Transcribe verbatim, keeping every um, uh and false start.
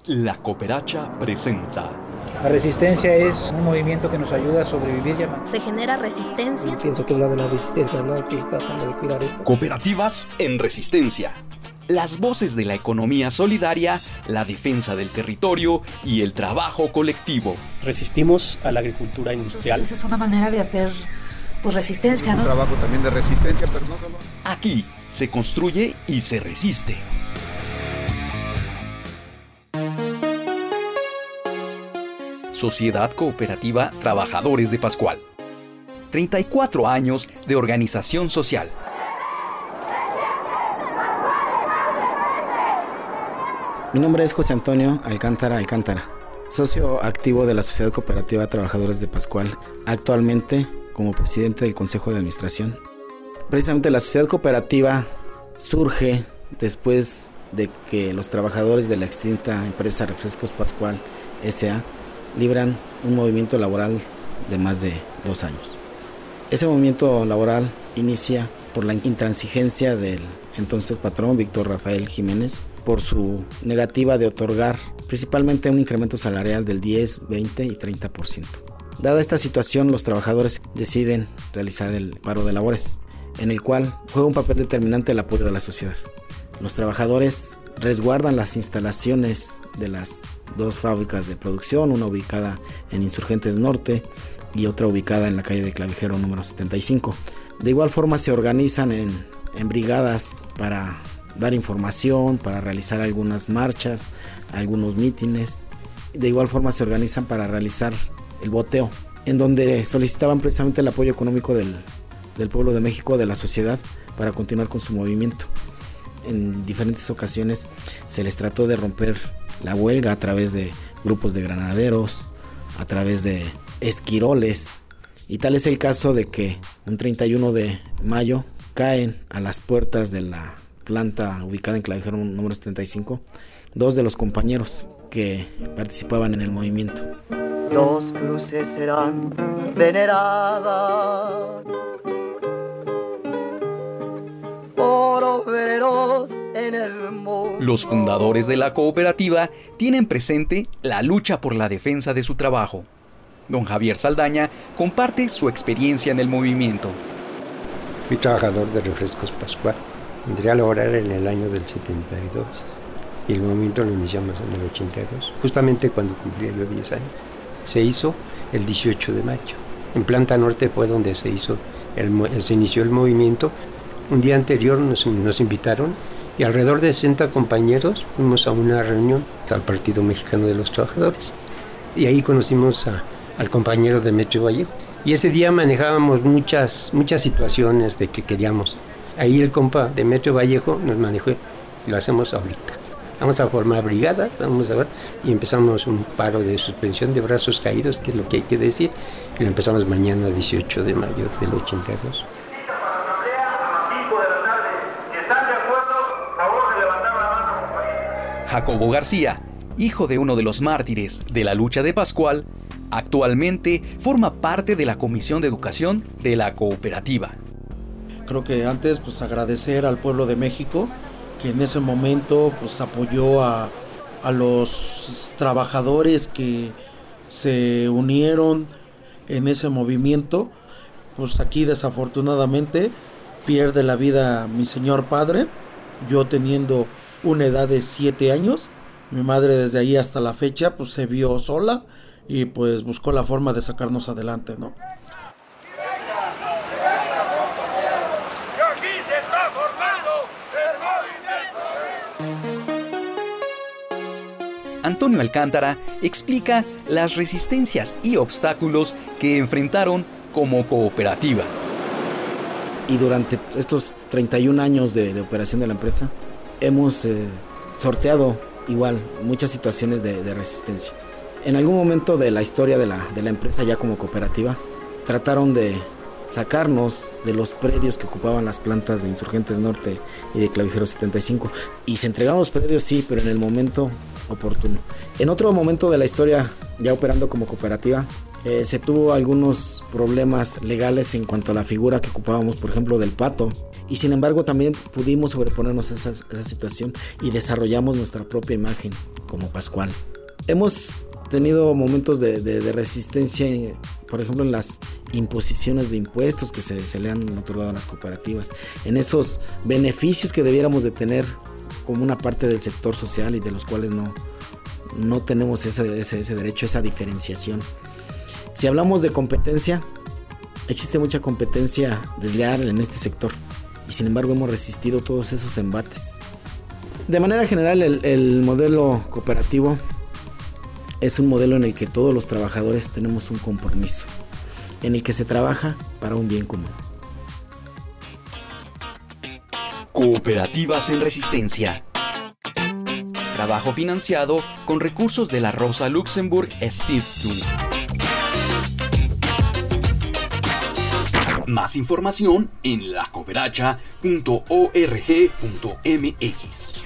La Cooperacha presenta. La resistencia es un movimiento que nos ayuda a sobrevivir. Se genera resistencia. Pienso que es una de las resistencias, ¿no? Que tratando de cuidar esto. Cooperativas en resistencia. Las voces de la economía solidaria, la defensa del territorio y el trabajo colectivo. Resistimos a la agricultura industrial. Entonces, esa es una manera de hacer pues, resistencia, ¿no? Es un trabajo también de resistencia, pero no solo. Aquí se construye y se resiste. Sociedad Cooperativa Trabajadores de Pascual. treinta y cuatro años de organización social. Mi nombre es José Antonio Alcántara Alcántara, socio activo de la Sociedad Cooperativa Trabajadores de Pascual, actualmente como presidente del Consejo de Administración. Precisamente la Sociedad Cooperativa surge después de que los trabajadores de la extinta empresa Refrescos Pascual S A libran un movimiento laboral de más de dos años. Ese movimiento laboral inicia por la intransigencia del entonces patrón Víctor Rafael Jiménez, por su negativa de otorgar principalmente un incremento salarial del diez, veinte y treinta por ciento. Dada esta situación, los trabajadores deciden realizar el paro de labores, en el cual juega un papel determinante el apoyo de la sociedad. Los trabajadores resguardan las instalaciones de las dos fábricas de producción, una ubicada en Insurgentes Norte y otra ubicada en la calle de Clavijero número setenta y cinco. De igual forma se organizan en, en brigadas para dar información, para realizar algunas marchas, algunos mítines. De igual forma se organizan para realizar el boteo, en donde solicitaban precisamente el apoyo económico del, del pueblo de México, de la sociedad, para continuar con su movimiento. En diferentes ocasiones se les trató de romper la huelga a través de grupos de granaderos, a través de esquiroles, y tal es el caso de que un treinta y uno de mayo caen a las puertas de la planta ubicada en Clavijero número setenta y cinco dos de los compañeros que participaban en el movimiento. Dos cruces serán veneradas por obreros en el mundo. Los fundadores de la cooperativa tienen presente la lucha por la defensa de su trabajo. Don Javier Saldaña comparte su experiencia en el movimiento. Fui trabajador de Refrescos Pascual. Entré a laborar en el año del setenta y dos y el movimiento lo iniciamos en el ochenta y dos, justamente cuando cumplía yo diez años. Se hizo el dieciocho de mayo. En Planta Norte fue donde se hizo el, se inició el movimiento. Un día anterior nos, nos invitaron y alrededor de sesenta compañeros fuimos a una reunión al Partido Mexicano de los Trabajadores. Y ahí conocimos a, al compañero Demetrio Vallejo. Y ese día manejábamos muchas, muchas situaciones de que queríamos. Ahí el compa Demetrio Vallejo nos manejó y lo hacemos ahorita. Vamos a formar brigadas, vamos a ver, y empezamos un paro de suspensión de brazos caídos, que es lo que hay que decir, y lo empezamos mañana dieciocho de mayo del ochenta y dos. Jacobo García, hijo de uno de los mártires de la lucha de Pascual, actualmente forma parte de la Comisión de Educación de la cooperativa. Creo que antes pues agradecer al pueblo de México que en ese momento pues apoyó a, a los trabajadores que se unieron en ese movimiento. Pues aquí desafortunadamente pierde la vida mi señor padre, yo teniendo una edad de siete años. Mi madre desde ahí hasta la fecha pues se vio sola y pues buscó la forma de sacarnos adelante, ¿no? Antonio Alcántara explica las resistencias y obstáculos que enfrentaron como cooperativa. Y durante estos treinta y un años de, de operación de la empresa, hemos eh, sorteado igual muchas situaciones de, de resistencia. En algún momento de la historia de la, de la empresa ya como cooperativa, trataron de sacarnos de los predios que ocupaban las plantas de Insurgentes Norte y de Clavijero setenta y cinco, y se entregaron los predios, sí, pero en el momento oportuno. En otro momento de la historia, ya operando como cooperativa, Eh, se tuvo algunos problemas legales en cuanto a la figura que ocupábamos, por ejemplo, del pato, y sin embargo también pudimos sobreponernos a esa, esa situación y desarrollamos nuestra propia imagen como Pascual. Hemos tenido momentos de, de, de resistencia, por ejemplo, en las imposiciones de impuestos que se, se le han otorgado a las cooperativas, en esos beneficios que debiéramos de tener como una parte del sector social y de los cuales no, no tenemos ese, ese, ese derecho, esa diferenciación. Si hablamos de competencia, existe mucha competencia desleal en este sector y sin embargo hemos resistido todos esos embates. De manera general, el, el modelo cooperativo es un modelo en el que todos los trabajadores tenemos un compromiso, en el que se trabaja para un bien común. Cooperativas en Resistencia. Trabajo financiado con recursos de la Rosa Luxemburg Stiftung. Más información en la cooperacha punto org punto m x.